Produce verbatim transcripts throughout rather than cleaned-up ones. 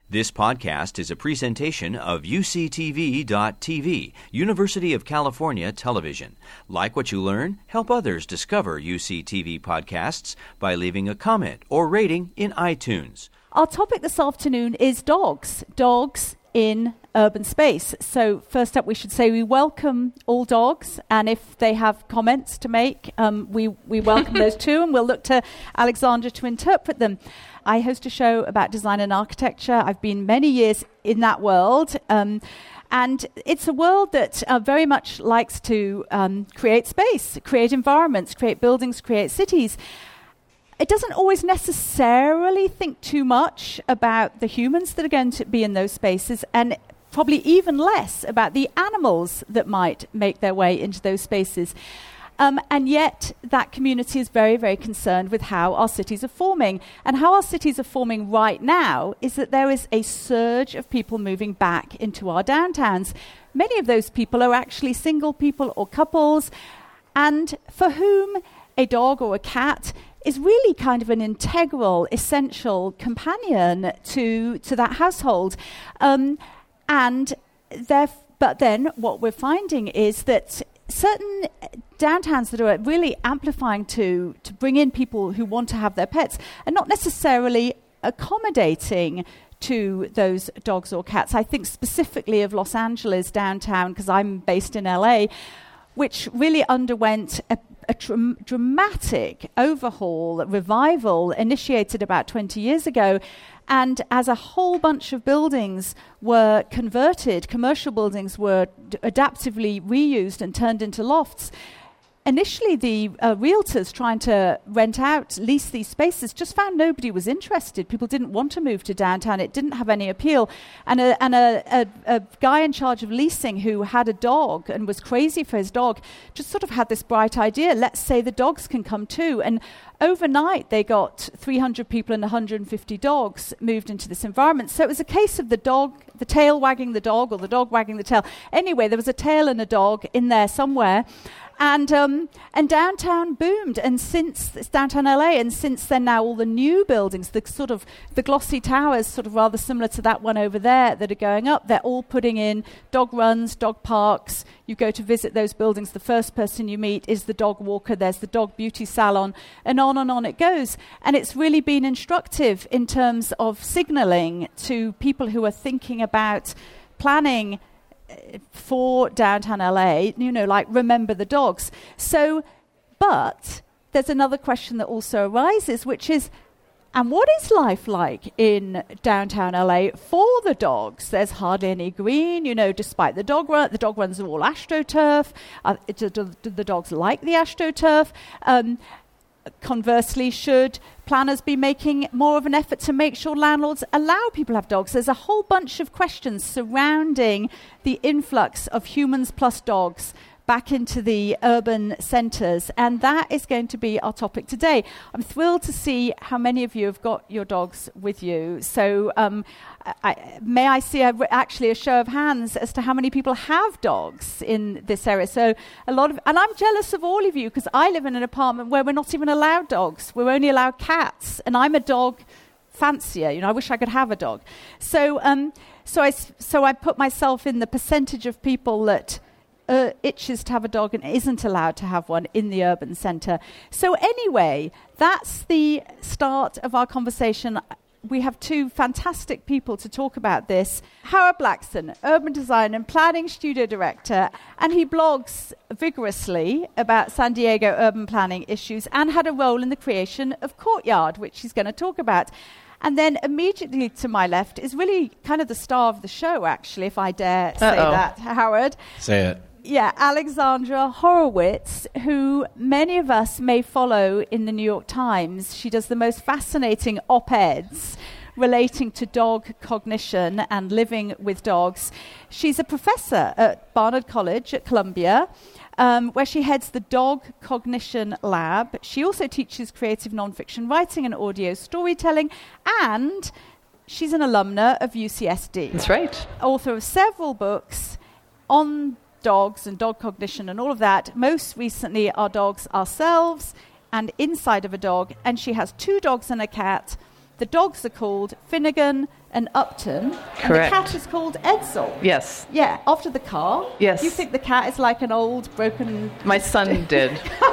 This podcast is a presentation of U C T V dot T V, University of California Television. Like what you learn? Help others discover U C T V podcasts by leaving a comment or rating in iTunes. Our topic this afternoon is dogs. Dogs in urban space. So first up, we should say we welcome all dogs, and if they have comments to make, um, we, we welcome those too, and we'll look to Alexandra to interpret them. I host a show about design and architecture. I've been many years in that world. Um, and it's a world that uh, very much likes to um, create space, create environments, create buildings, create cities. It doesn't always necessarily think too much about the humans that are going to be in those spaces, and probably even less about the animals that might make their way into those spaces. Um, and yet that community is very, very concerned with how our cities are forming. And how our cities are forming right now is that there is a surge of people moving back into our downtowns. Many of those people are actually single people or couples, and for whom a dog or a cat is really kind of an integral, essential companion to, to that household. Um, and theref- but then what we're finding is that certain downtowns that are really amplifying to, to bring in people who want to have their pets are not necessarily accommodating to those dogs or cats. I think specifically of Los Angeles downtown, because I'm based in L A, which really underwent a, a tr- dramatic overhaul, revival, initiated about twenty years ago. And as a whole bunch of buildings were converted, commercial buildings were d- adaptively reused and turned into lofts, initially the uh, realtors trying to rent out, lease these spaces, just found nobody was interested. People didn't want to move to downtown. It didn't have any appeal. And a, and a, a, a guy in charge of leasing who had a dog and was crazy for his dog just sort of had this bright idea, let's say the dogs can come too. And overnight, they got three hundred people and one hundred fifty dogs moved into this environment. So it was a case of the dog, the tail wagging the dog, or the dog wagging the tail. Anyway, there was a tail and a dog in there somewhere. And um, and downtown boomed, and since it's downtown L A, and since then now all the new buildings, the sort of the glossy towers, sort of rather similar to that one over there that are going up, they're all putting in dog runs, dog parks. You go to visit those buildings, the first person you meet is the dog walker. There's the dog beauty salon, and on and on it goes. And it's really been instructive in terms of signaling to people who are thinking about planning for downtown L A, you know, like remember the dogs. So, but there's another question that also arises, which is, and what is life like in downtown L A for the dogs? There's hardly any green, you know, despite the dog run. The dog runs are all AstroTurf. Uh, do, do, do the dogs like the AstroTurf? Um, Conversely, should planners be making more of an effort to make sure landlords allow people to have dogs? There's a whole bunch of questions surrounding the influx of humans plus dogs back into the urban centres, and that is going to be our topic today. I'm thrilled to see how many of you have got your dogs with you. So um, I, may I see a, actually a show of hands as to how many people have dogs in this area. So a lot of, and I'm jealous of all of you because I live in an apartment where we're not even allowed dogs. We're only allowed cats, and I'm a dog fancier. You know, I wish I could have a dog. So um, so I so I put myself in the percentage of people that Uh, itches to have a dog and isn't allowed to have one in the urban centre. So anyway, that's the start of our conversation. We have two fantastic people to talk about this. Howard Blackson, urban design and planning studio director, and he blogs vigorously about San Diego urban planning issues and had a role in the creation of Courtyard, which he's going to talk about. And then immediately to my left is really kind of the star of the show, actually, if I dare Uh-oh. say that, Howard. Say it. Yeah, Alexandra Horowitz, who many of us may follow in the New York Times. She does the most fascinating op-eds relating to dog cognition and living with dogs. She's a professor at Barnard College at Columbia, um, where she heads the Dog Cognition Lab. She also teaches creative nonfiction writing and audio storytelling, and she's an alumna of U C S D. That's right. Author of several books on dogs and dog cognition and all of that. Most recently, Our Dogs, Ourselves, and Inside of a Dog. And she has two dogs and a cat. The dogs are called Finnegan and Upton. Correct. And the cat is called Edsel. Yes. Yeah, after the car. Yes. You think the cat is like an old, broken... My son did.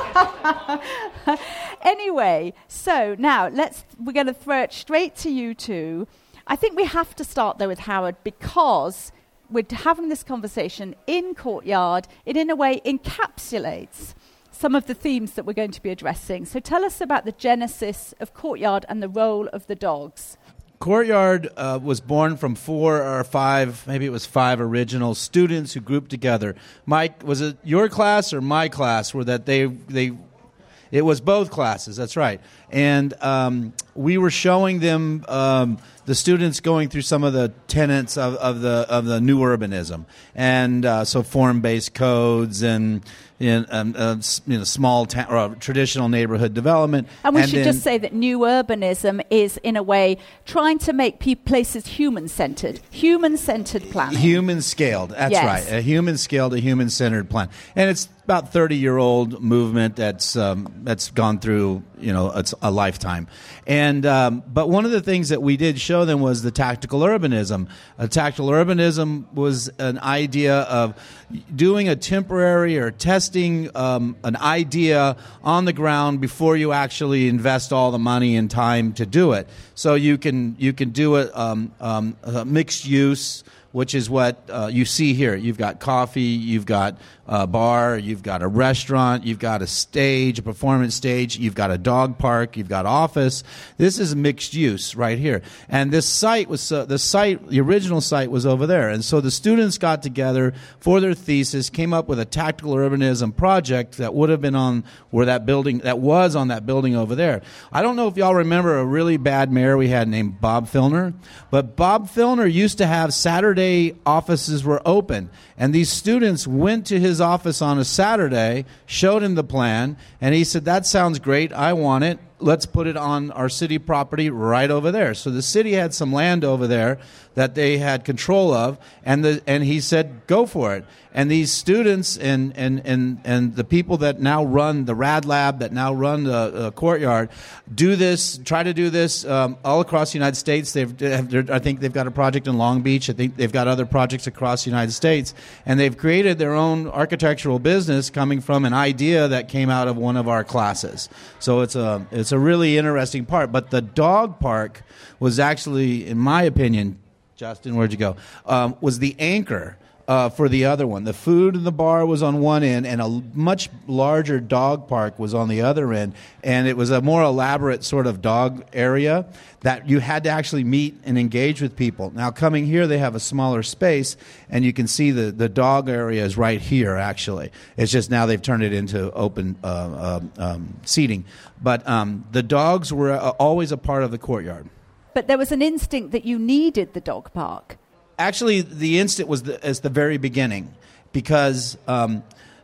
Anyway, so now let's we're going to throw it straight to you two. I think we have to start, though, with Howard, because we're having this conversation in Courtyard. It, in a way, encapsulates some of the themes that we're going to be addressing. So tell us about the genesis of Courtyard and the role of the dogs. Courtyard uh, was born from four or five, maybe it was five original students who grouped together. Mike, was it your class or my class? Where that they they, it was both classes. That's right. And um, we were showing them um, the students going through some of the tenets of, of the of the new urbanism, and uh, so form-based codes and. In um, uh, you know, small town or traditional neighborhood development, and we and should then, just say that new urbanism is, in a way, trying to make pe- places human-centered, human-centered planning. Human-scaled. That's yes. right. A human-scaled, a human-centered plan, and it's about thirty-year-old movement that's um, that's gone through you know it's a lifetime. And um, but one of the things that we did show them was the tactical urbanism. A tactical urbanism was an idea of doing a temporary or testing um, an idea on the ground before you actually invest all the money and time to do it. So you can you can do it um, um, uh, mixed use, which is what uh, you see here. You've got coffee, you've got a bar, you've got a restaurant, you've got a stage, a performance stage, you've got a dog park, you've got office. This is mixed use right here. And this site was uh, the site, the original site was over there. And so the students got together for their thesis, came up with a tactical urbanism project that would have been on where that building, that was on that building over there. I don't know if y'all remember a really bad mayor we had named Bob Filner, but Bob Filner used to have Saturday offices were open. And these students went to his office on a Saturday, showed him the plan, and he said, that sounds great, I want it. Let's put it on our city property right over there. So the city had some land over there that they had control of, and the and he said, go for it. And these students and and, and, and the people that now run the Rad Lab, that now run the uh, Courtyard, do this, try to do this um, all across the United States. They've, have, I think they've got a project in Long Beach. I think they've got other projects across the United States. And they've created their own architectural business coming from an idea that came out of one of our classes. So it's a, it's a really interesting part. But the dog park was actually, in my opinion, Justin, where'd you go, um, was the anchor Uh, for the other one. The food in the bar was on one end, and a much larger dog park was on the other end. And it was a more elaborate sort of dog area that you had to actually meet and engage with people. Now, coming here, they have a smaller space, and you can see the, the dog area is right here, actually. It's just now they've turned it into open uh, uh, um, seating. But um, the dogs were uh, always a part of the Courtyard. But there was an instinct that you needed the dog park. Actually, the instant was the, as the very beginning, because um,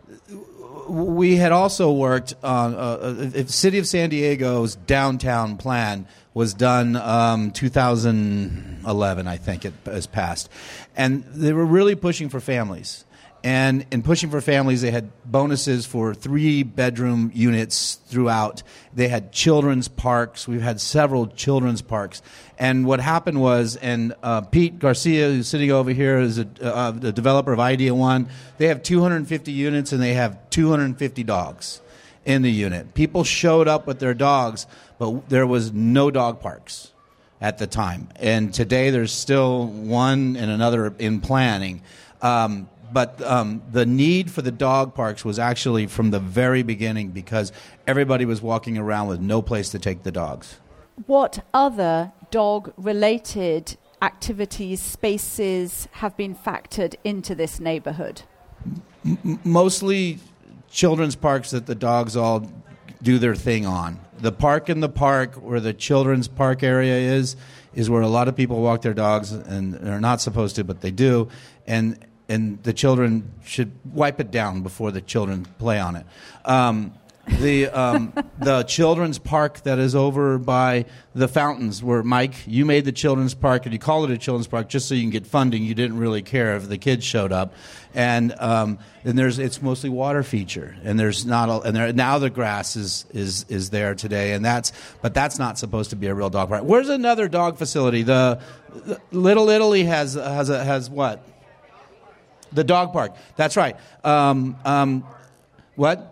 we had also worked on uh, the City of San Diego's downtown plan was done um, two thousand eleven, I think it has passed, and they were really pushing for families. And in pushing for families, they had bonuses for three-bedroom units throughout. They had children's parks. We've had several children's parks. And what happened was, and uh, Pete Garcia, who's sitting over here, is a, uh, the developer of Idea One. They have two hundred fifty units, and they have two hundred fifty dogs in the unit. People showed up with their dogs, but there was no dog parks at the time. And today there's still one and another in planning. Um, But um, the need for the dog parks was actually from the very beginning because everybody was walking around with no place to take the dogs. What other dog-related activities, spaces have been factored into this neighborhood? M- mostly children's parks that the dogs all do their thing on. The park in the park where the children's park area is, is where a lot of people walk their dogs, and they're not supposed to, but they do. And and the children should wipe it down before the children play on it. Um, the um, the children's park that is over by the fountains, where, Mike, you made the children's park, and you call it a children's park just so you can get funding. You didn't really care if the kids showed up. And um, and there's it's mostly water feature, and there's not a, and there, now the grass is, is is there today, and that's but that's not supposed to be a real dog park. Where's another dog facility? The Little Italy has has a, has what? The dog park. That's right. Um, um, what?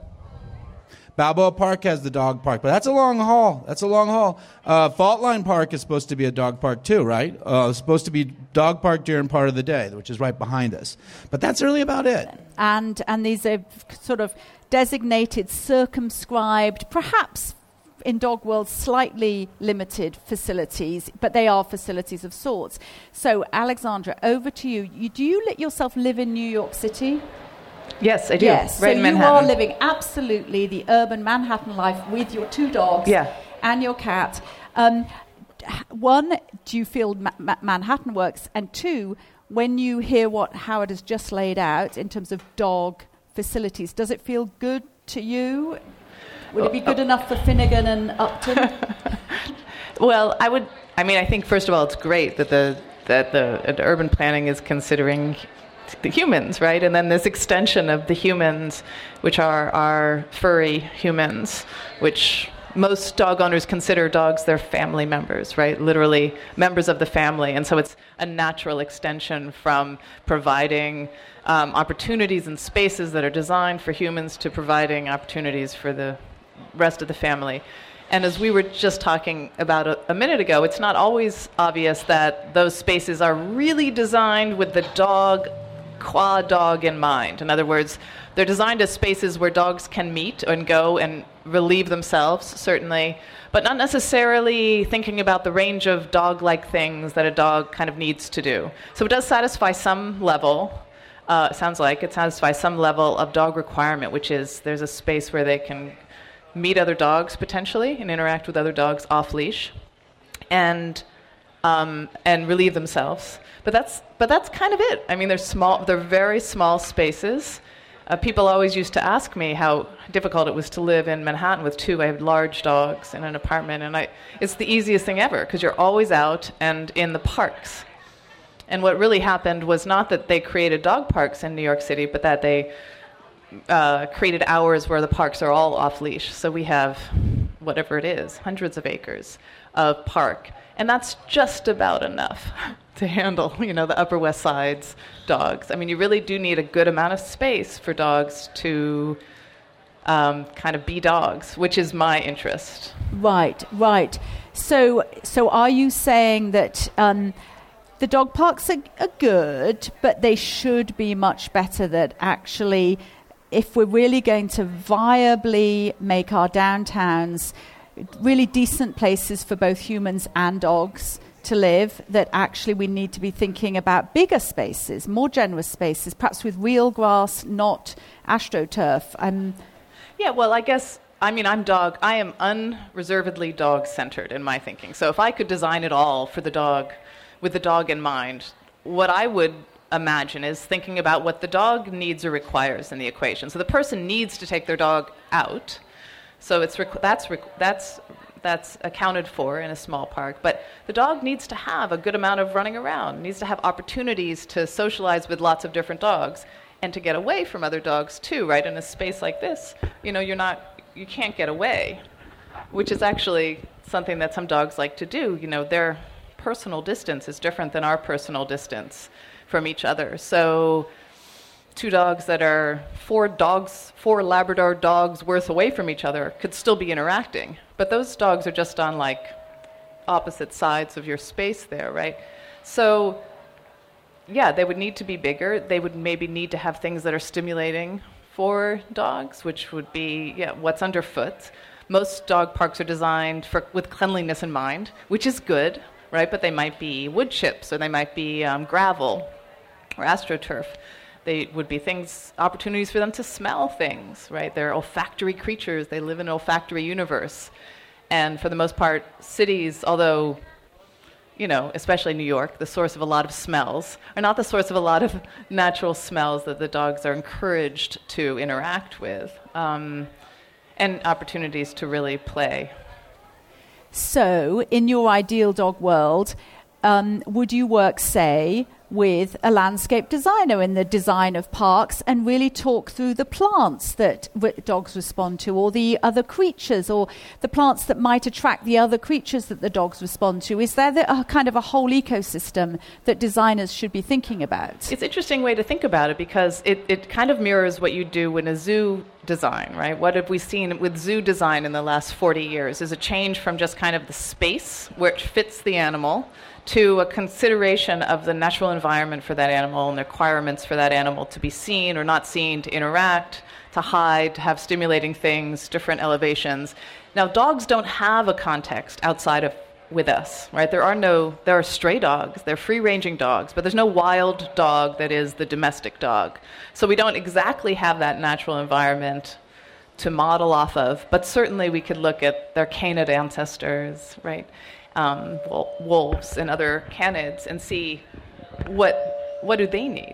Balboa Park has the dog park, but that's a long haul. That's a long haul. Uh, Fault Line Park is supposed to be a dog park too, right? Uh, it's supposed to be dog park during part of the day, which is right behind us. But that's really about it. And and these are sort of designated, circumscribed, perhaps in dog world slightly limited facilities, but they are facilities of sorts. So, Alexandra, over to you. you do you let yourself live in New York City? Yes, I do. Yes, right so in you Manhattan. are living absolutely the urban Manhattan life with your two dogs yeah. and your cat. Um, one, do you feel Ma- Ma- Manhattan works? And two, when you hear what Howard has just laid out in terms of dog facilities, does it feel good to you? Would it be good enough for Finnegan and Upton? Well, I would. I mean, I think first of all, it's great that the that the, the urban planning is considering the humans, right? And then this extension of the humans, which are our furry humans, which most dog owners consider dogs their family members, right? Literally members of the family. And so it's a natural extension from providing um, opportunities and spaces that are designed for humans to providing opportunities for the rest of the family. And as we were just talking about a, a minute ago, it's not always obvious that those spaces are really designed with the dog, qua dog in mind. In other words, they're designed as spaces where dogs can meet and go and relieve themselves, certainly, but not necessarily thinking about the range of dog-like things that a dog kind of needs to do. So it does satisfy some level, uh, it sounds like it satisfies some level of dog requirement, which is there's a space where they can meet other dogs potentially and interact with other dogs off leash, and um, and relieve themselves. But that's but that's kind of it. I mean, they're small. They're very small spaces. Uh, people always used to ask me how difficult it was to live in Manhattan with two. I have large dogs in an apartment, and I it's the easiest thing ever because you're always out and in the parks. And what really happened was not that they created dog parks in New York City, but that they Uh, created hours where the parks are all off leash. So we have whatever it is, hundreds of acres of park, and that's just about enough to handle, you know, the Upper West Side's dogs. I mean, you really do need a good amount of space for dogs to um, kind of be dogs, which is my interest. Right, right. So, so are you saying that um, the dog parks are, are good, but they should be much better? That actually, if we're really going to viably make our downtowns really decent places for both humans and dogs to live, that actually we need to be thinking about bigger spaces, more generous spaces, perhaps with real grass, not astroturf. Um, yeah, well, I guess, I mean, I'm dog, I am unreservedly dog-centered in my thinking. So if I could design it all for the dog, with the dog in mind, what I would imagine is thinking about what the dog needs or requires in the equation. So the person needs to take their dog out. So it's rec- that's rec- that's that's accounted for in a small park. But the dog needs to have a good amount of running around, needs to have opportunities to socialize with lots of different dogs and to get away from other dogs too, right? In a space like this, you know, you're not you can't get away, which is actually something that some dogs like to do. You know, their personal distance is different than our personal distance from each other. So two dogs that are four dogs, four Labrador dogs worth away from each other could still be interacting. But those dogs are just on like opposite sides of your space there, right? So yeah, they would need to be bigger. They would maybe need to have things that are stimulating for dogs, which would be, yeah, what's underfoot. Most dog parks are designed for with cleanliness in mind, which is good, right? But they might be wood chips or they might be um, gravel or astroturf. They would be things, opportunities for them to smell things, right? They're olfactory creatures. They live in an olfactory universe. And for the most part, cities, although, you know, especially New York, the source of a lot of smells, are not the source of a lot of natural smells that the dogs are encouraged to interact with, um, and opportunities to really play. So, in your ideal dog world, um, would you work, say, with a landscape designer in the design of parks and really talk through the plants that w- dogs respond to, or the other creatures, or the plants that might attract the other creatures that the dogs respond to? Is there the, uh, kind of a whole ecosystem that designers should be thinking about? It's an interesting way to think about it, because it, it kind of mirrors what you do in a zoo design, right? What have we seen with zoo design in the last forty years is a change from just kind of the space where it fits the animal to a consideration of the natural environment for that animal and the requirements for that animal to be seen or not seen, to interact, to hide, to have stimulating things, different elevations. Now, dogs don't have a context outside of with us, right? There are no, there are stray dogs, they're free-ranging dogs, but there's no wild dog that is the domestic dog. So we don't exactly have that natural environment to model off of, but certainly we could look at their canid ancestors, right? Um, wolves and other canids, and see what what do they need.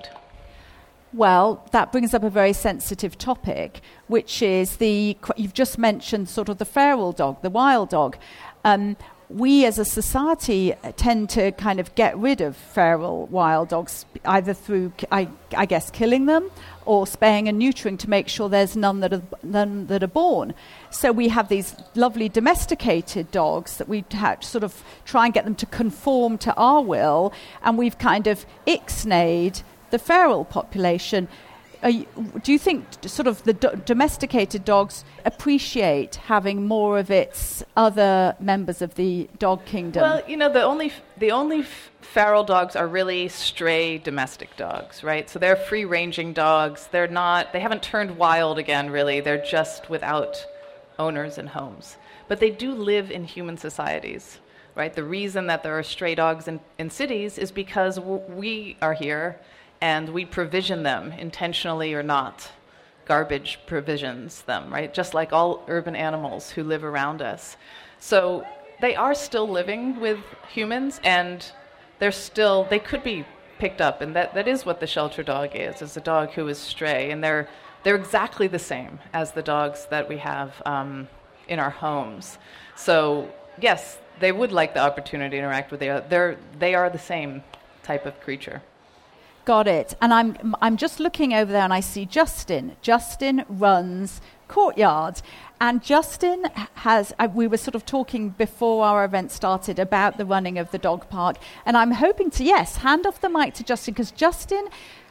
Well, that brings up a very sensitive topic, which is the, you've just mentioned sort of the feral dog, the wild dog. Um, we as a society tend to kind of get rid of feral wild dogs, either through, I, I guess, killing them or spaying and neutering to make sure there's none that are, none that are born. So we have these lovely domesticated dogs that we ha- sort of try and get them to conform to our will, and we've kind of ixnayed the feral population. Are you, do you think sort of the do- domesticated dogs appreciate having more of its other members of the dog kingdom? Well, you know, the only f- the only f- feral dogs are really stray domestic dogs, right? So they're free-ranging dogs. They're not. They haven't turned wild again, really. They're just without owners and homes. But they do live in human societies, right? The reason that there are stray dogs in, in cities is because w- we are here. And we provision them, intentionally or not. Garbage provisions them, right? Just like all urban animals who live around us. So they are still living with humans, and they're still, they could be picked up. And that, that is what the shelter dog is, is a dog who is stray. And they're they're exactly the same as the dogs that we have um, in our homes. So yes, they would like the opportunity to interact with the they're they are the same type of creature. Got it. And I'm I'm just looking over there and I see Justin. Justin runs Courtyard. And Justin has, uh, we were sort of talking before our event started about the running of the dog park. And I'm hoping to, yes, hand off the mic to Justin, because Justin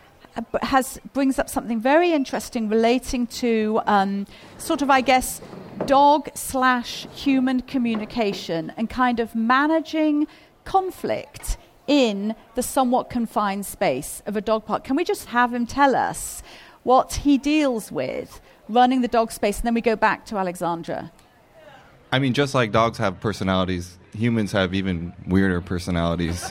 has brings up something very interesting relating to um, sort of, I guess, dog slash human communication and kind of managing conflict in the somewhat confined space of a dog park. Can we just have him tell us what he deals with running the dog space, and then we go back to Alexandra? I mean, just like dogs have personalities, humans have even weirder personalities.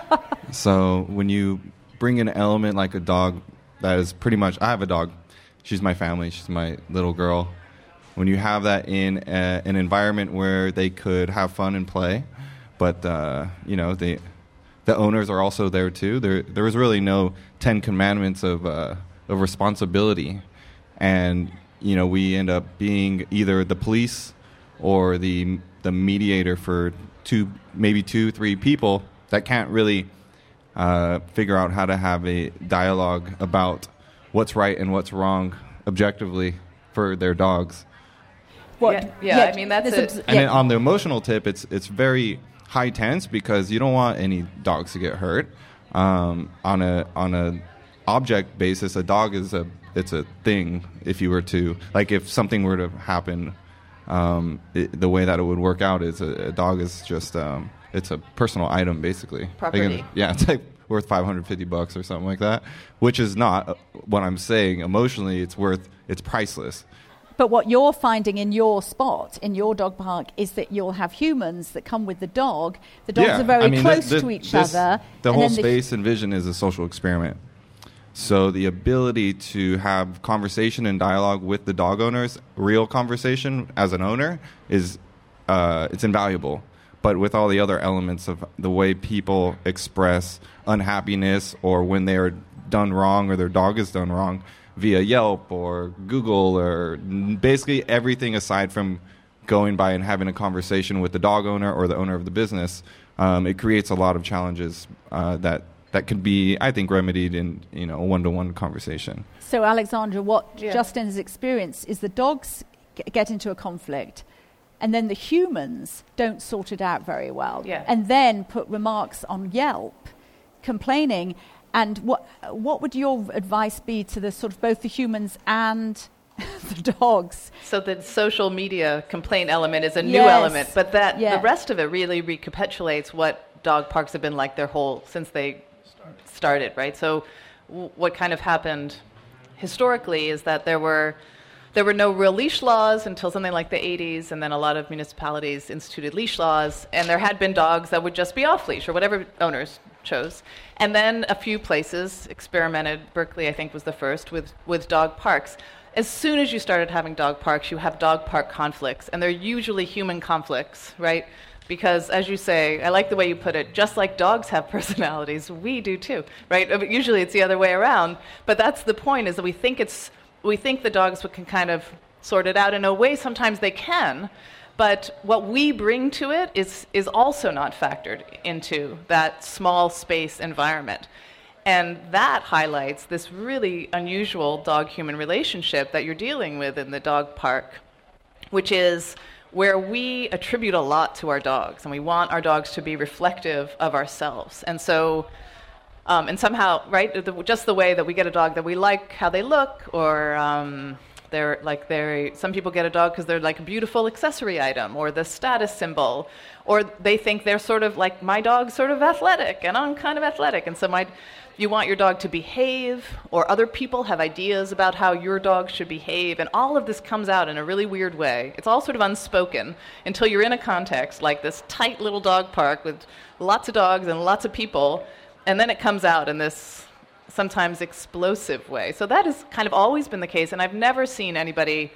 So when you bring an element like a dog that is pretty much, I have a dog. She's my family. She's my little girl. When you have that in a, an environment where they could have fun and play, but, uh, you know, they... the owners are also there too. There, there was really no Ten Commandments of uh, of responsibility, and you know we end up being either the police or the the mediator for two, maybe two, three people that can't really uh, figure out how to have a dialogue about what's right and what's wrong objectively for their dogs. What? Yeah, yeah, yeah I mean that's it. And yeah. Then on the emotional tip, it's it's very high tense because you don't want any dogs to get hurt. Um, on a on a object basis, a dog is a it's a thing. If you were to like, if something were to happen, um, it, the way that it would work out is a, a dog is just um, it's a personal item basically. Property. Like, yeah, it's like worth five hundred fifty bucks or something like that, which is not what I'm saying. Emotionally, it's worth it's priceless. But what you're finding in your spot, in your dog park, is that you'll have humans that come with the dog. The dogs yeah, are very I mean, close the, the, to each this, other. The whole space and vision is a social experiment. So the ability to have conversation and dialogue with the dog owners, real conversation as an owner, is uh, it's invaluable. But with all the other elements of the way people express unhappiness or when they are done wrong or their dog is done wrong, via Yelp or Google or basically everything aside from going by and having a conversation with the dog owner or the owner of the business, um, it creates a lot of challenges uh, that that could be, I think, remedied in, you know, a one-to-one conversation. So, Alexandra, what Yeah. Justin has experienced is the dogs g- get into a conflict, and then the humans don't sort it out very well, Yeah. and then put remarks on Yelp, complaining. And what what would your advice be to the sort of both the humans and the dogs? So the social media complaint element is a new Yes. element, but that Yeah. the rest of it really recapitulates what dog parks have been like their whole since they started, right? So w- what kind of happened historically is that there were there were no real leash laws until something like the eighties, and then a lot of municipalities instituted leash laws, and there had been dogs that would just be off leash or whatever owners chose. And then a few places experimented. Berkeley, I think, was the first with, with dog parks. As soon as you started having dog parks, you have dog park conflicts, and they're usually human conflicts, right? Because, as you say, I like the way you put it, just like dogs have personalities, we do too, right? I mean, usually it's the other way around, but that's the point, is that we think it's, we think the dogs can kind of sort it out. In a way, sometimes they can, but what we bring to it is, is also not factored into that small space environment. And that highlights this really unusual dog-human relationship that you're dealing with in the dog park, which is where we attribute a lot to our dogs, and we want our dogs to be reflective of ourselves. And so, um, and somehow, right, the, just the way that we get a dog that we like how they look, or um, they're like they're, some people get a dog because they're like a beautiful accessory item, or the status symbol, or they think they're sort of like, my dog's sort of athletic, and I'm kind of athletic, and so my, you want your dog to behave, or other people have ideas about how your dog should behave, and all of this comes out in a really weird way. It's all sort of unspoken until you're in a context like this tight little dog park with lots of dogs and lots of people, and then it comes out in this sometimes explosive way. So that has kind of always been the case, and I've never seen anybody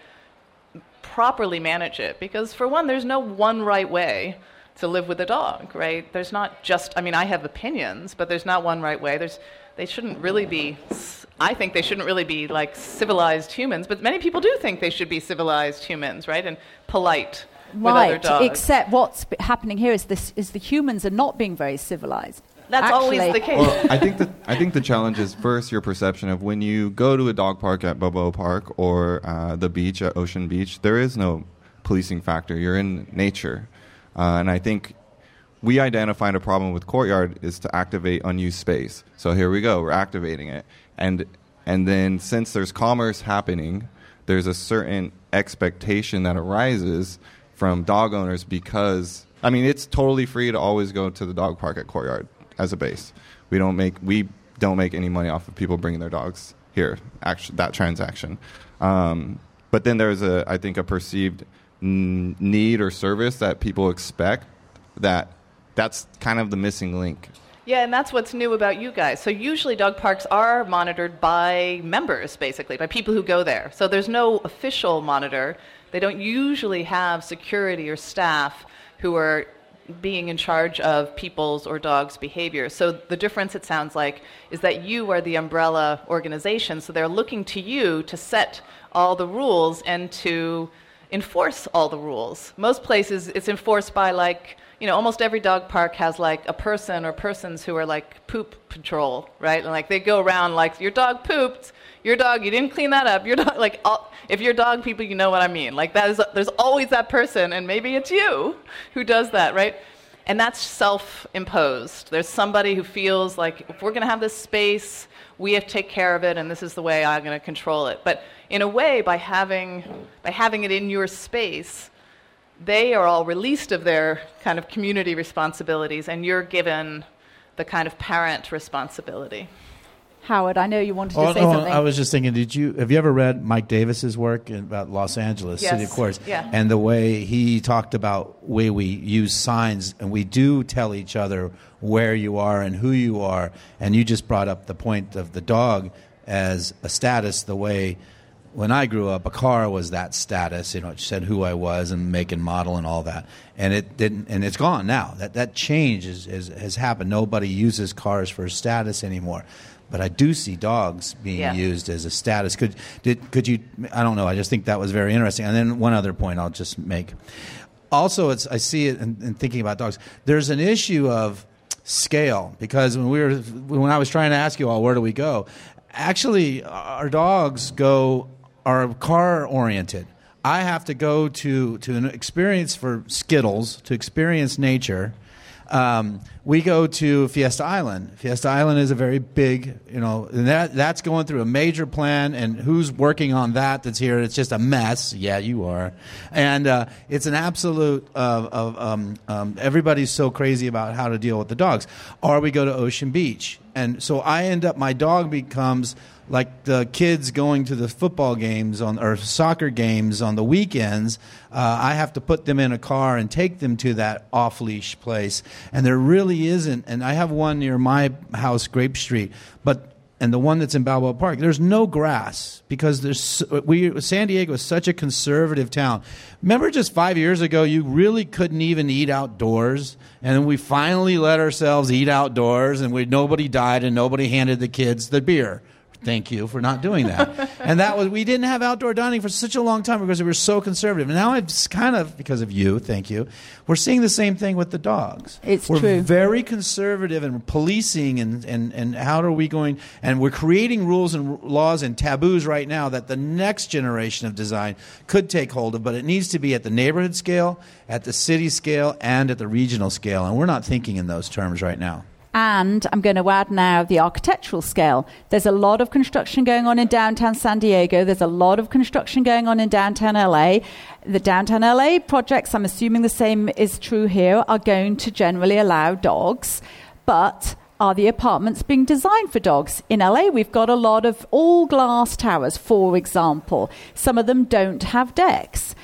properly manage it, because for one, there's no one right way to live with a dog, right? There's not just, I mean, I have opinions, but there's not one right way. There's, they shouldn't really be, I think they shouldn't really be like civilized humans, but many people do think they should be civilized humans, right? And polite with other Right, dogs. except what's b- happening here is this is the humans are not being very civilized. That's Actually, always the case. Well, I think the I think the challenge is first your perception of when you go to a dog park at Balboa Park or uh, the beach at Ocean Beach. There is no policing factor. You're in nature, uh, and I think we identified a problem with Courtyard is to activate unused space. So here we go. We're activating it, and and then since there's commerce happening, there's a certain expectation that arises from dog owners because I mean it's totally free to always go to the dog park at Courtyard. As a base, we don't make we don't make any money off of people bringing their dogs here. Actually, that transaction, um, but then there's a I think a perceived n- need or service that people expect. That that's kind of the missing link. Yeah, and that's what's new about you guys. So usually dog parks are monitored by members, basically, by people who go there. So there's no official monitor. They don't usually have security or staff who are being in charge of people's or dogs' behavior. So the difference, it sounds like, is that you are the umbrella organization, so they're looking to you to set all the rules and to enforce all the rules. Most places, it's enforced by, like, you know, almost every dog park has, like, a person or persons who are, like, poop patrol, right? And, like, they go around, like, your dog pooped, your dog, you didn't clean that up, your dog, like, all, if you're dog people, you know what I mean. Like, that is, there's always that person, and maybe it's you who does that, right? And that's self-imposed. There's somebody who feels like, if we're going to have this space, we have to take care of it, and this is the way I'm going to control it. But in a way, by having by having it in your space, they are all released of their kind of community responsibilities, and you're given the kind of parent responsibility. Howard, I know you wanted to Oh, say oh, something. I was just thinking, did you have you ever read Mike Davis's work in, about Los Angeles, Yes. City of Courts, Yeah. and the way he talked about way we use signs and we do tell each other where you are and who you are, and you just brought up the point of the dog as a status. The way when I grew up, a car was that status, you know, it said who I was and make and model and all that, and it didn't, and it's gone now. That that change is, is, has happened. Nobody uses cars for status anymore. But I do see dogs being Yeah. used as a status. Could did could you? I don't know. I just think that was very interesting. And then one other point I'll just make. Also, it's I see it in, in thinking about dogs. There's an issue of scale, because when we were when I was trying to ask you all where do we go, actually our dogs go are car oriented. I have to go to to an experience for Skittles, to experience nature. Um, we go to Fiesta Island. Fiesta Island is a very big, you know, and that that's going through a major plan, and who's working on that that's here? It's just a mess. Yeah, you are. And uh, it's an absolute, uh, of um, um, everybody's so crazy about how to deal with the dogs. Or we go to Ocean Beach. And so I end up, my dog becomes like the kids going to the football games on or soccer games on the weekends. Uh, I have to put them in a car and take them to that off-leash place. And there really isn't, and I have one near my house, Grape Street, but and the one that's in Balboa Park, there's no grass because there's we San Diego is such a conservative town. Remember just five years ago, you really couldn't even eat outdoors, and then we finally let ourselves eat outdoors, and we nobody died and nobody handed the kids the beer. Thank you for not doing that. And that was we didn't have outdoor dining for such a long time because we were so conservative. And now it's kind of, because of you, thank you, we're seeing the same thing with the dogs. It's we're true. We're very conservative and policing and, and, and how are we going, and we're creating rules and laws and taboos right now that the next generation of design could take hold of, but it needs to be at the neighborhood scale, at the city scale, and at the regional scale. And we're not thinking in those terms right now. And I'm going to add now the architectural scale. There's a lot of construction going on in downtown San Diego. There's a lot of construction going on in downtown L A. The downtown L A projects, I'm assuming the same is true here, are going to generally allow dogs. But are the apartments being designed for dogs? In L A, we've got a lot of all-glass towers, for example. Some of them don't have decks.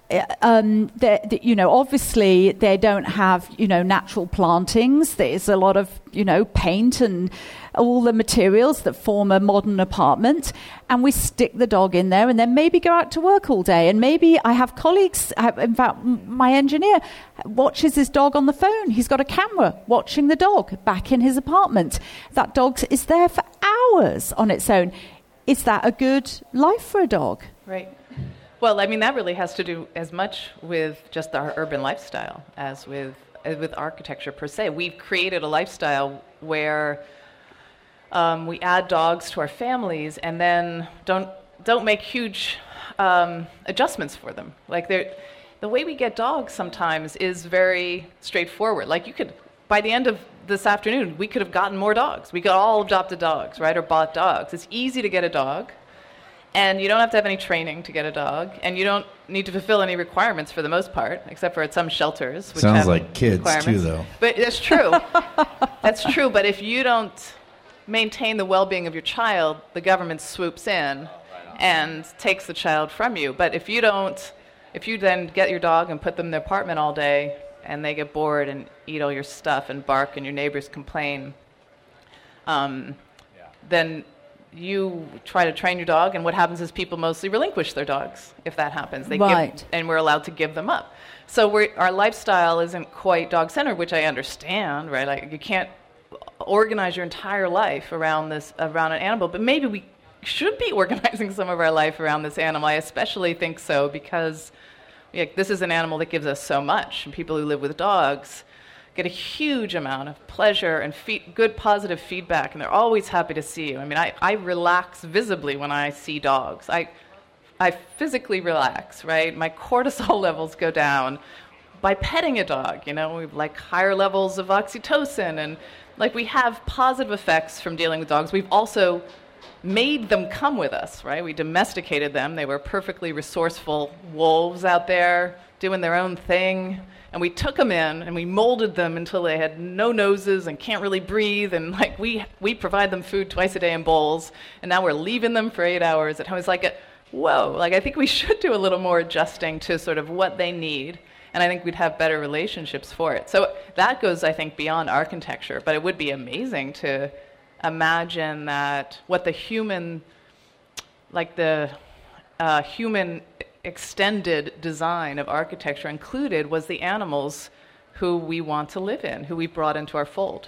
Um, they, they, you know, obviously they don't have, you know, natural plantings. There's a lot of, you know, paint and all the materials that form a modern apartment. And we stick the dog in there and then maybe go out to work all day. And maybe I have colleagues, in fact, my engineer watches his dog on the phone. He's got a camera watching the dog back in his apartment. That dog is there for hours on its own. Is that a good life for a dog? Right. Well, I mean, that really has to do as much with just our urban lifestyle as with as with architecture per se. We've created a lifestyle where um, we add dogs to our families and then don't don't make huge um, adjustments for them. Like the way we get dogs sometimes is very straightforward. Like you could, by the end of this afternoon, we could have gotten more dogs. We could all adopted dogs, right, or bought dogs. It's easy to get a dog. And you don't have to have any training to get a dog, and you don't need to fulfill any requirements for the most part, except for at some shelters. Which Sounds have like kids too, though. But that's true. That's true. But if you don't maintain the well-being of your child, the government swoops in and takes the child from you. But if you don't, if you then get your dog and put them in the apartment all day, and they get bored and eat all your stuff and bark, and your neighbors complain, um, yeah. then you try to train your dog, and what happens is people mostly relinquish their dogs if that happens. They right. give, and we're allowed to give them up. So we're, our lifestyle isn't quite dog-centered, which I understand, right? Like you can't organize your entire life around this, around an animal, but maybe we should be organizing some of our life around this animal. I especially think so because yeah, this is an animal that gives us so much, and people who live with dogs get a huge amount of pleasure and fe- good positive feedback, and they're always happy to see you. I mean, I, I relax visibly when I see dogs. I I physically relax, right? My cortisol levels go down by petting a dog. You know, we have like higher levels of oxytocin, and like we have positive effects from dealing with dogs. We've also made them come with us, right? We domesticated them. They were perfectly resourceful wolves out there doing their own thing. And we took them in and we molded them until they had no noses and can't really breathe. And like we we provide them food twice a day in bowls. And now we're leaving them for eight hours at home. It's like, a, whoa, like I think we should do a little more adjusting to sort of what they need. And I think we'd have better relationships for it. So that goes, I think, beyond architecture. But it would be amazing to imagine that what the human, like the uh, human extended design of architecture included was the animals who we want to live in, who we brought into our fold.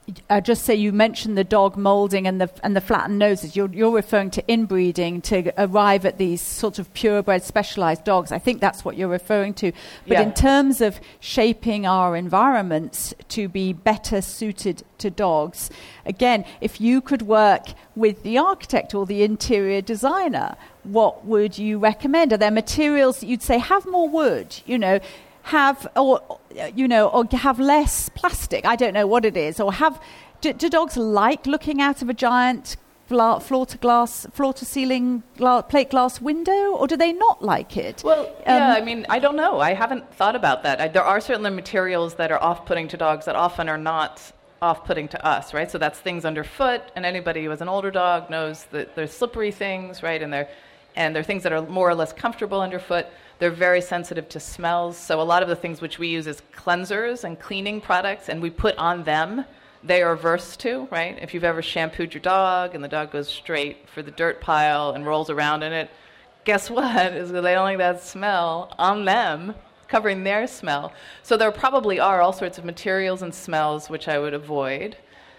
Uh, just say you mentioned the dog molding and the and the flattened noses. You're you're referring to inbreeding to arrive at these sort of purebred, specialized dogs. I think that's what you're referring to. But Yeah. in terms of shaping our environments to be better suited to dogs, again, if you could work with the architect or the interior designer, what would you recommend? Are there materials that you'd say have more wood? You know. Have or you know, or have less plastic. I don't know what it is. Or have do, do dogs like looking out of a giant gla- floor to glass, floor to ceiling gla- plate glass window, or do they not like it? Well, Um, yeah, I mean, I don't know. I haven't thought about that. I, there are certainly materials that are off-putting to dogs that often are not off-putting to us, right? So that's things underfoot, and anybody who has an older dog knows that there's slippery things, right? And they're and they're things that are more or less comfortable underfoot. They're very sensitive to smells. So a lot of the things which we use as cleansers and cleaning products and we put on them, they are averse to, right? If you've ever shampooed your dog and the dog goes straight for the dirt pile and rolls around in it, guess what? Is that they don't like that smell on them, covering their smell. So there probably are all sorts of materials and smells which I would avoid.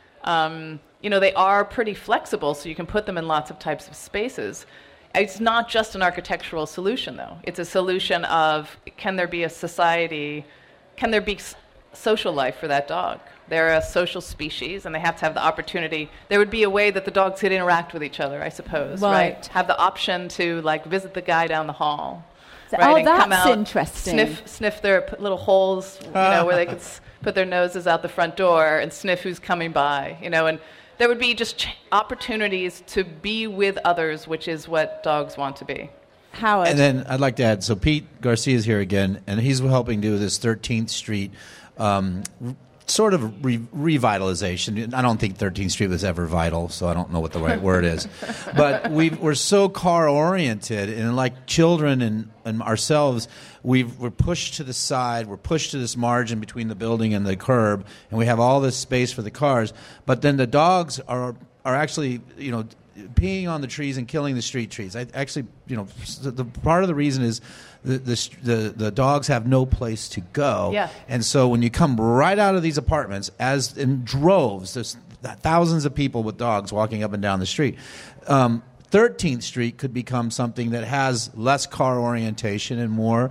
Um, you know, they are pretty flexible, so you can put them in lots of types of spaces. It's not just an architectural solution, though. It's a solution of, can there be a society, can there be s- social life for that dog? They're a social species, and they have to have the opportunity. There would be a way that the dogs could interact with each other, I suppose, right? Right. Have the option to, like, visit the guy down the hall. So- right, oh, and come that's out, interesting. Sniff, sniff their p- little holes, you know, where they could s- put their noses out the front door and sniff who's coming by, you know, and there would be just ch- opportunities to be with others, which is what dogs want to be. Howard. And then I'd like to add, so Pete Garcia is here again, and he's helping do this thirteenth Street um, r- sort of re- revitalization. I don't think thirteenth Street was ever vital, so I don't know what the right word is. But we've, we're so car-oriented, and like children and, and ourselves, we've, we're pushed to the side, we're pushed to this margin between the building and the curb, and we have all this space for the cars. But then the dogs are are actually, you know, peeing on the trees and killing the street trees. I actually, you know, the, the part of the reason is the, the the the dogs have no place to go. Yeah. And so when you come right out of these apartments, as in droves, there's thousands of people with dogs walking up and down the street. Um, thirteenth Street could become something that has less car orientation and more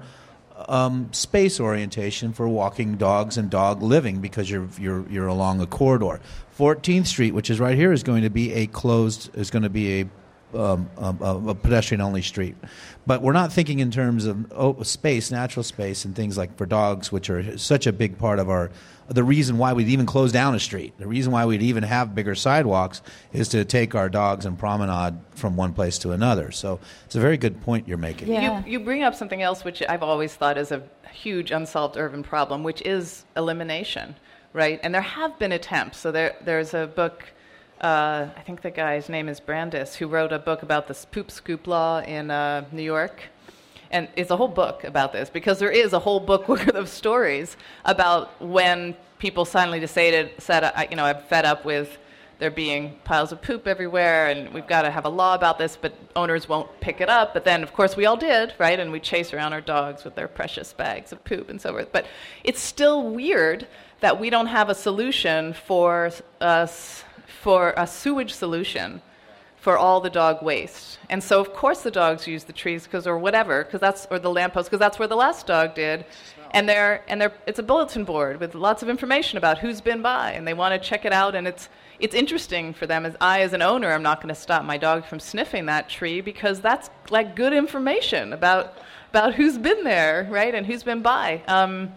um, space orientation for walking dogs and dog living, because you're you're you're along a corridor. fourteenth Street, which is right here, is going to be a closed, is going to be a um, a, a pedestrian-only street. But we're not thinking in terms of oh, space, natural space, and things like for dogs, which are such a big part of our. The reason why we'd even close down a street, the reason why we'd even have bigger sidewalks, is to take our dogs and promenade from one place to another. So it's a very good point you're making. Yeah. You, you bring up something else which I've always thought is a huge unsolved urban problem, which is elimination, right? And there have been attempts. So there, there's a book, uh, I think the guy's name is Brandis, who wrote a book about the poop scoop law in uh, New York. And it's a whole book about this, because there is a whole book worth of stories about when people suddenly decided, said, I, you know, I'm fed up with there being piles of poop everywhere, and we've got to have a law about this, but owners won't pick it up. But then, of course, we all did, right? And we chase around our dogs with their precious bags of poop and so forth. But it's still weird that we don't have a solution for us, for a sewage solution for all the dog waste. And so, of course, the dogs use the trees, because or whatever, because that's or the lamppost, because that's where the last dog did. And they're and they're it's a bulletin board with lots of information about who's been by, and they want to check it out. And it's it's interesting for them. As I, as an owner, I'm not going to stop my dog from sniffing that tree, because that's like good information about about who's been there, right, and who's been by. Um,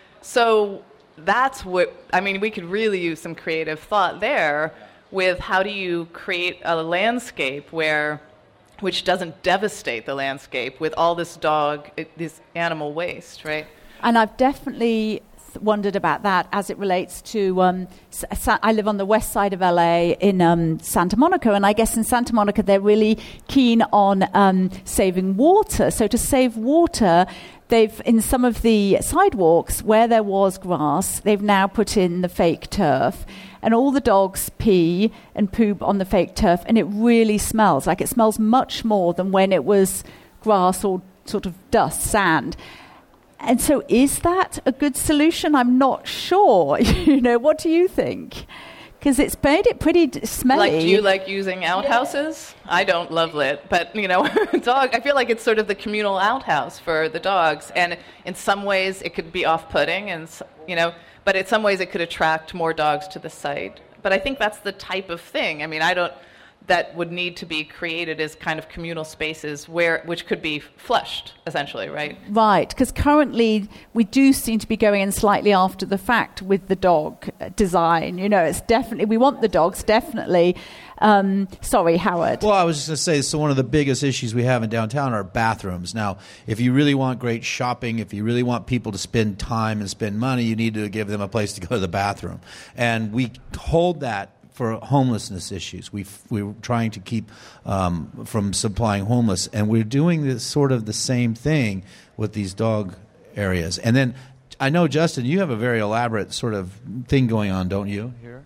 so that's what I mean. We could really use some creative thought there, with how do you create a landscape where, which doesn't devastate the landscape with all this dog, this animal waste, right? And I've definitely th- wondered about that as it relates to, um, Sa- I live on the west side of L A in um, Santa Monica, and I guess in Santa Monica they're really keen on um, saving water. So to save water, they've, in some of the sidewalks where there was grass, they've now put in the fake turf. And all the dogs pee and poop on the fake turf, and it really smells. Like, it smells much more than when it was grass or sort of dust, sand. And so is that a good solution? I'm not sure. You know, what do you think? Because it's made it pretty d- smelly. Like, do you like using outhouses? I don't love lit, but, you know, dog, I feel like it's sort of the communal outhouse for the dogs. And in some ways it could be off-putting, and, you know, but in some ways it could attract more dogs to the site. But I think that's the type of thing. I mean, I don't, that would need to be created as kind of communal spaces where, which could be flushed, essentially, right? Right, because currently we do seem to be going in slightly after the fact with the dog design. You know, it's definitely, we want the dogs, definitely. Um, sorry, Howard. Well, I was just going to say, so one of the biggest issues we have in downtown are bathrooms. Now, if you really want great shopping, if you really want people to spend time and spend money, you need to give them a place to go to the bathroom. And we hold that for homelessness issues. We we're trying to keep um, from supplying homeless, and we're doing this sort of the same thing with these dog areas. And then I know, Justin, you have a very elaborate sort of thing going on, don't you? Here.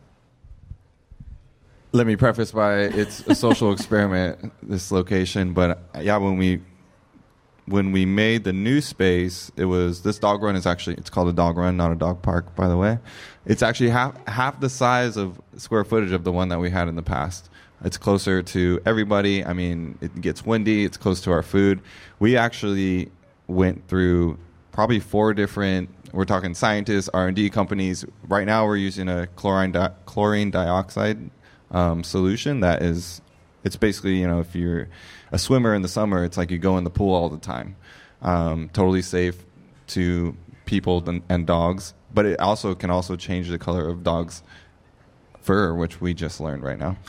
Let me preface by it's a social experiment, this location. But yeah, when we when we made the new space, it was this dog run is actually it's called a dog run, not a dog park, by the way. It's actually half half the size of square footage of the one that we had in the past. It's closer to everybody. I mean, it gets windy. It's close to our food. We actually went through probably four different. We're talking scientists, R and D companies. Right now, we're using a chlorine di- chlorine dioxide um, solution that is. It's basically, you know, if you're a swimmer in the summer, it's like you go in the pool all the time. Um, totally safe to people and, and dogs. But it also can also change the color of dogs' fur, which we just learned right now.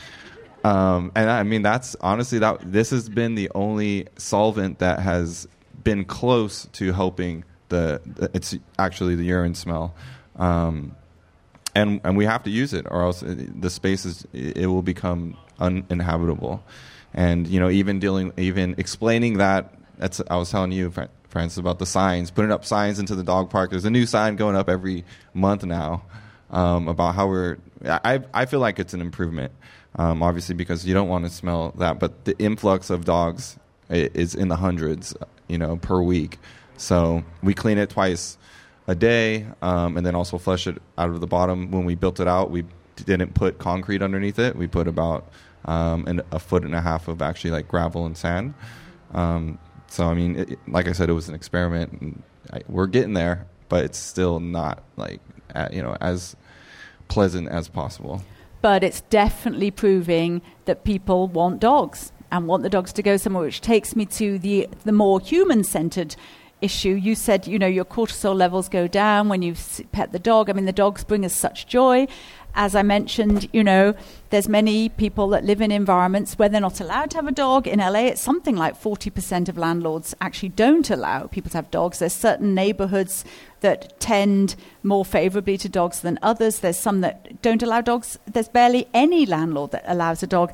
Um, and I mean, that's honestly that this has been the only solvent that has been close to helping the. the it's actually the urine smell, um, and and we have to use it, or else it, the space is it will become uninhabitable. And you know, even dealing, even explaining that. That's I was telling you, Francis, about the signs, putting up signs into the dog park. There's a new sign going up every month now um, about how we're. I I feel like it's an improvement. Um, obviously, because you don't want to smell that, but the influx of dogs is in the hundreds, you know, per week. So we clean it twice a day, um, and then also flush it out of the bottom. When we built it out, we didn't put concrete underneath it. We put about um, an, a foot and a half of actually like gravel and sand. Um, so I mean, it, like I said, it was an experiment. And I, we're getting there, but it's still not like at, you know as pleasant as possible. But it's definitely proving that people want dogs and want the dogs to go somewhere, which takes me to the the more human-centered issue. You said, you know, your cortisol levels go down when you pet the dog. I mean, the dogs bring us such joy. As I mentioned, you know, there's many people that live in environments where they're not allowed to have a dog. In L A, it's something like forty percent of landlords actually don't allow people to have dogs. There's certain neighborhoods that tend more favorably to dogs than others. There's some that don't allow dogs. There's barely any landlord that allows a dog.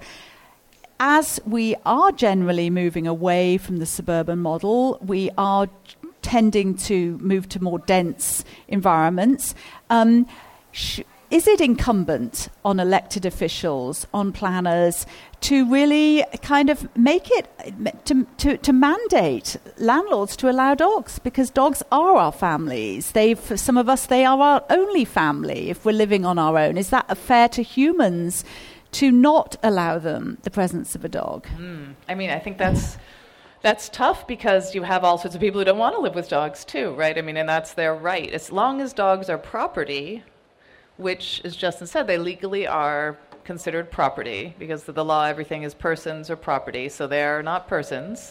As we are generally moving away from the suburban model, we are tending to move to more dense environments. Um, sh- Is it incumbent on elected officials, on planners, to really kind of make it, to, to, to mandate landlords to allow dogs? Because dogs are our families. They, for some of us, they are our only family if we're living on our own. Is that fair to humans to not allow them the presence of a dog? Mm. I mean, I think that's... That's tough because you have all sorts of people who don't want to live with dogs too, right? I mean, and that's their right. As long as dogs are property, which, as Justin said, they legally are considered property because of the law, everything is persons or property, so they're not persons.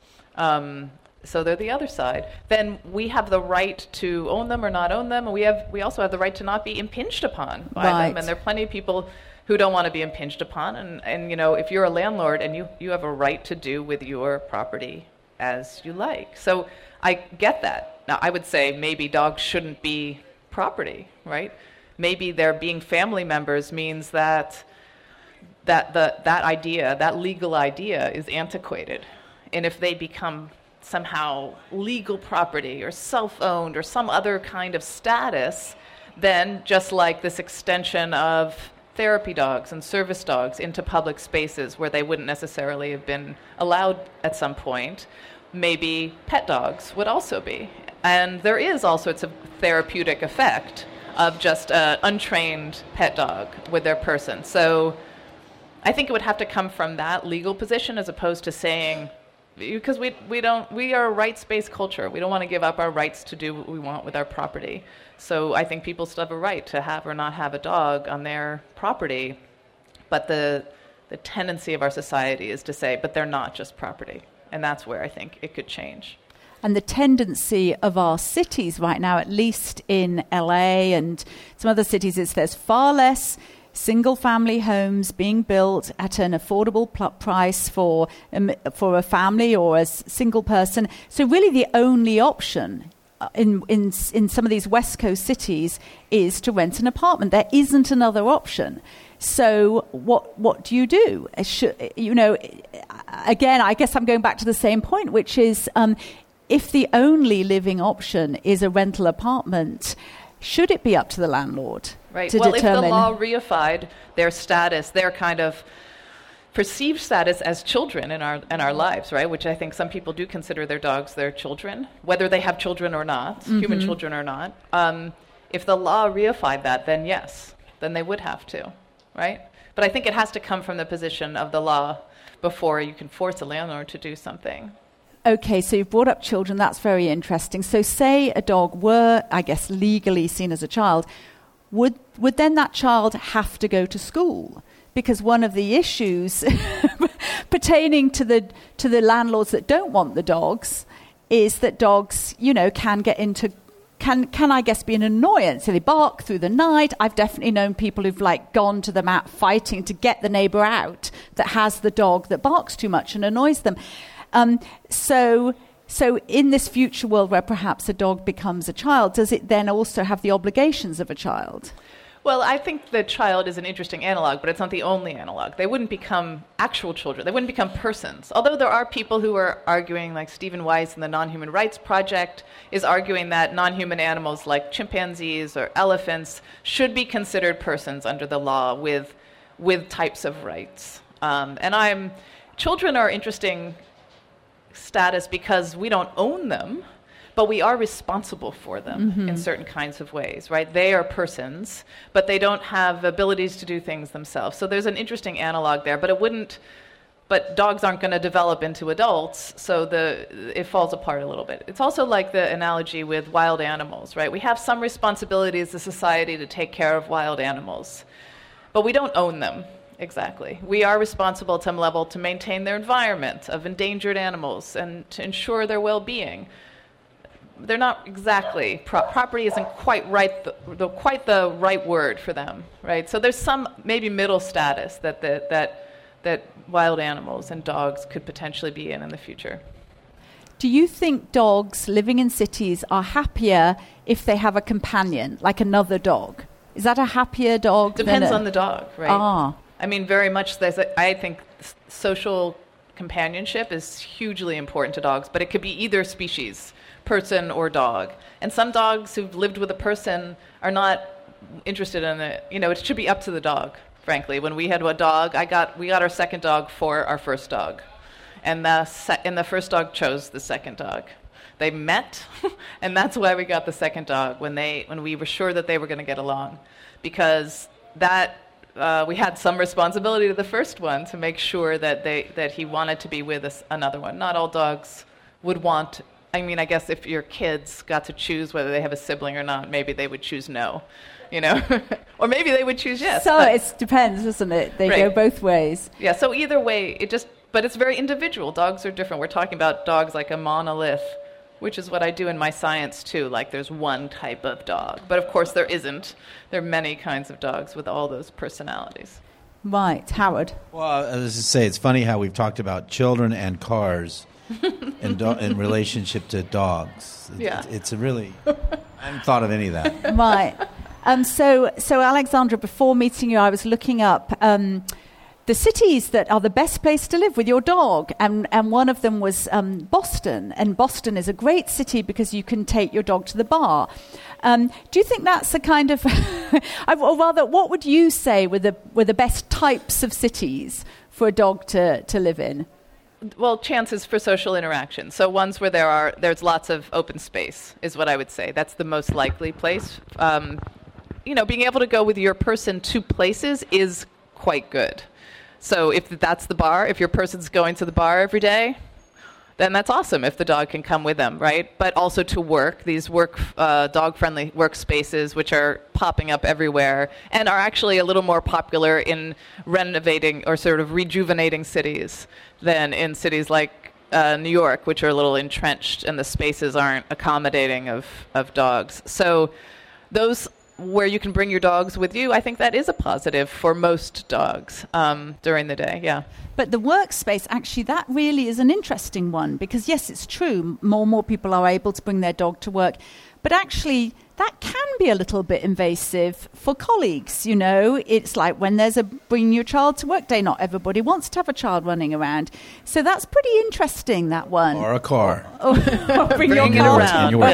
Um, so they're the other side. Then we have the right to own them or not own them, and we have we also have the right to not be impinged upon by right. them. And there are plenty of people who don't want to be impinged upon. And, and you know, if you're a landlord and you, you have a right to do with your property as you like. So I get that. Now, I would say maybe dogs shouldn't be property, right? Maybe their being family members means that that the that idea, that legal idea, is antiquated. And if they become somehow legal property or self-owned or some other kind of status, then just like this extension of therapy dogs and service dogs into public spaces where they wouldn't necessarily have been allowed at some point, maybe pet dogs would also be. And there is all sorts of therapeutic effect of just an untrained pet dog with their person. So I think it would have to come from that legal position as opposed to saying, because we we don't we are a rights-based culture. We don't want to give up our rights to do what we want with our property. So I think people still have a right to have or not have a dog on their property. But the the tendency of our society is to say, but they're not just property. And that's where I think it could change. And the tendency of our cities right now, at least in L A and some other cities, is there's far less single-family homes being built at an affordable pl- price for um, for a family or a s- single person. So really the only option uh, in, in in some of these West Coast cities is to rent an apartment. There isn't another option. So what what do you do? Should, you know, again, I guess I'm going back to the same point, which is um, if the only living option is a rental apartment, should it be up to the landlord? Right. To well, determine if the law reified their status, their kind of perceived status as children in our in our lives, right? Which I think some people do consider their dogs their children, whether they have children or not, mm-hmm. human children or not. Um, if the law reified that, then yes, then they would have to, right? But I think it has to come from the position of the law before you can force a landlord to do something. Okay, so you've brought up children. That's very interesting. So say a dog were, I guess, legally seen as a child. Would would then that child have to go to school? Because one of the issues pertaining to the to the landlords that don't want the dogs is that dogs, you know, can get into can can I guess be an annoyance. So they bark through the night. I've definitely known people who've like gone to the mat fighting to get the neighbour out that has the dog that barks too much and annoys them. Um, so. So in this future world where perhaps a dog becomes a child, does it then also have the obligations of a child? Well, I think the child is an interesting analog, but it's not the only analog. They wouldn't become actual children. They wouldn't become persons. Although there are people who are arguing, like Stephen Weiss in the Non-Human Rights Project is arguing that non-human animals like chimpanzees or elephants should be considered persons under the law with with types of rights. Um, and I'm children are interesting status because we don't own them, but we are responsible for them mm-hmm. in certain kinds of ways, right? They are persons, but they don't have abilities to do things themselves. So there's an interesting analog there, but it wouldn't, but dogs aren't going to develop into adults, so the it falls apart a little bit. It's also like the analogy with wild animals, right? We have some responsibility as a society to take care of wild animals, but we don't own them. Exactly. We are responsible at some level to maintain their environment of endangered animals and to ensure their well-being. They're not exactly, pro- property isn't quite right, the, the, quite the right word for them, right? So there's some maybe middle status that the, that that wild animals and dogs could potentially be in in the future. Do you think dogs living in cities are happier if they have a companion, like another dog? Is that a happier dog? Depends than a... on the dog, right? Ah. I mean, very much, there's a, I think social companionship is hugely important to dogs, but it could be either species, person or dog. And some dogs who've lived with a person are not interested in it. You know, it should be up to the dog, frankly. When we had a dog, I got we got our second dog for our first dog. And the, se- and the first dog chose the second dog. They met, and that's why we got the second dog, when they when we were sure that they were going to get along. Because that... Uh, we had some responsibility to the first one to make sure that they that he wanted to be with us, another one. Not all dogs would want. I mean, I guess if your kids got to choose whether they have a sibling or not, maybe they would choose no, you know, or maybe they would choose yes. So it depends, doesn't it? They right. go both ways. Yeah. So either way, it just. But it's very individual. Dogs are different. We're talking about dogs like a monolith, which is what I do in my science too. Like there's one type of dog, but of course there isn't. There are many kinds of dogs with all those personalities. Right, Howard. Well, I was to say, it's funny how we've talked about children and cars in, do- in relationship to dogs. It, yeah. It's, it's a really, I hadn't thought of any of that. Right. Um, so, so Alexandra, before meeting you, I was looking up um, the cities that are the best place to live with your dog, and and one of them was um, Boston. And Boston is a great city because you can take your dog to the bar. Um, do you think that's a kind of, or rather, what would you say were the were the best types of cities for a dog to, to live in? Well, chances for social interaction. So ones where there are there's lots of open space is what I would say. That's the most likely place. Um, you know, being able to go with your person to places is quite good. So if that's the bar, if your person's going to the bar every day, then that's awesome if the dog can come with them, right? But also to work, these work uh, dog-friendly workspaces, which are popping up everywhere and are actually a little more popular in renovating or sort of rejuvenating cities than in cities like uh, New York, which are a little entrenched and the spaces aren't accommodating of, of dogs. So those where you can bring your dogs with you, I think that is a positive for most dogs um, during the day, yeah. But the workspace, actually, that really is an interesting one because, yes, it's true, more and more people are able to bring their dog to work. But actually, that can be a little bit invasive for colleagues, you know. It's like when there's a bring your child to work day, not everybody wants to have a child running around. So that's pretty interesting, that one. Or a car. Or, or bring, bring your it car around. to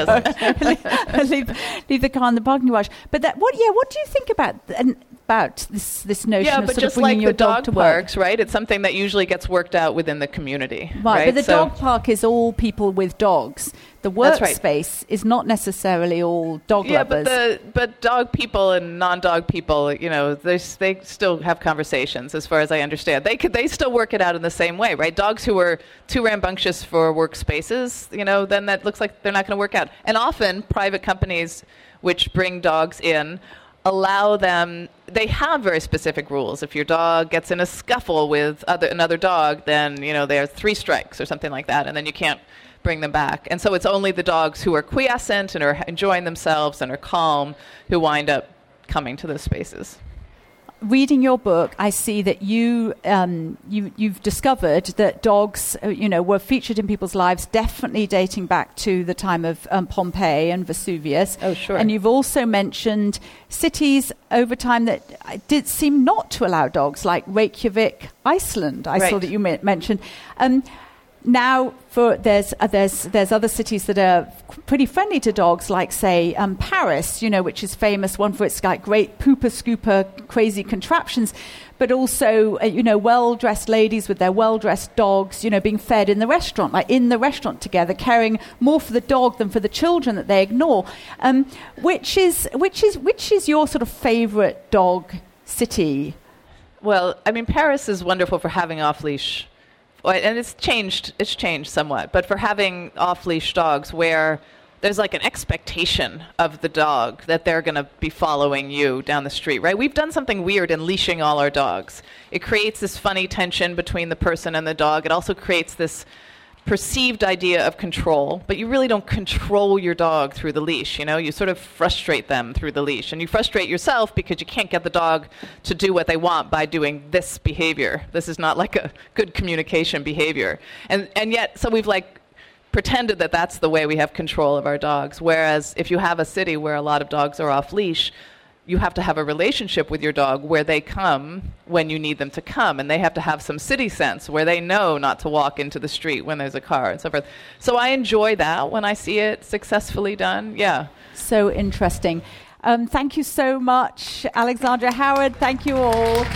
work. leave, leave the car in the parking garage. But that, what, yeah, what do you think about and about this this notion yeah, of but sort just of bringing like your the dog dog to parks, work? right? It's something that usually gets worked out within the community, Right, right? but the So- dog park is all people with dogs. The That's right. workspace is not necessarily all dog yeah, lovers. but the but dog people and non-dog people, you know, they they still have conversations, as far as I understand. They could they still work it out in the same way, right? Dogs who are too rambunctious for workspaces, you know, then that looks like they're not going to work out. And often private companies which bring dogs in allow them. They have very specific rules. If your dog gets in a scuffle with other another dog, then you know there are three strikes or something like that, and then you can't bring them back. And so it's only the dogs who are quiescent and are enjoying themselves and are calm who wind up coming to those spaces. Reading your book, I see that you, um, you you've discovered that dogs, uh, you know, were featured in people's lives, definitely dating back to the time of um, Pompeii and Vesuvius. Oh, sure. And you've also mentioned cities over time that did seem not to allow dogs, like Reykjavik, Iceland. I Right. saw that you ma- mentioned. Um, Now, for there's uh, there's there's other cities that are pretty friendly to dogs, like say um, Paris, you know, which is famous one for its like great pooper scooper crazy contraptions, but also uh, you know well-dressed ladies with their well-dressed dogs, you know, being fed in the restaurant, like in the restaurant together, caring more for the dog than for the children that they ignore. Um, which is which is which is your sort of favorite dog city? Well, I mean, Paris is wonderful for having off-leash. And it's changed, it's changed somewhat, but for having off-leash dogs where there's like an expectation of the dog that they're going to be following you down the street, right? We've done something weird in leashing all our dogs. It creates this funny tension between the person and the dog. It also creates this perceived idea of control, but you really don't control your dog through the leash, you know? You sort of frustrate them through the leash, and you frustrate yourself because you can't get the dog to do what they want by doing this behavior. This is not like a good communication behavior. And and yet, so we've like pretended that that's the way we have control of our dogs, whereas if you have a city where a lot of dogs are off leash, you have to have a relationship with your dog where they come when you need them to come, and they have to have some city sense where they know not to walk into the street when there's a car and so forth. So I enjoy that when I see it successfully done. Yeah. So interesting. Um, thank you so much, Alexandra, Howard. Thank you all.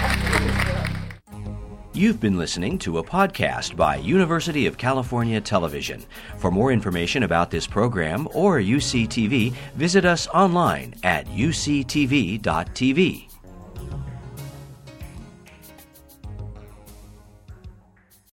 You've been listening to a podcast by University of California Television. For more information about this program or U C T V, visit us online at U C T V dot T V.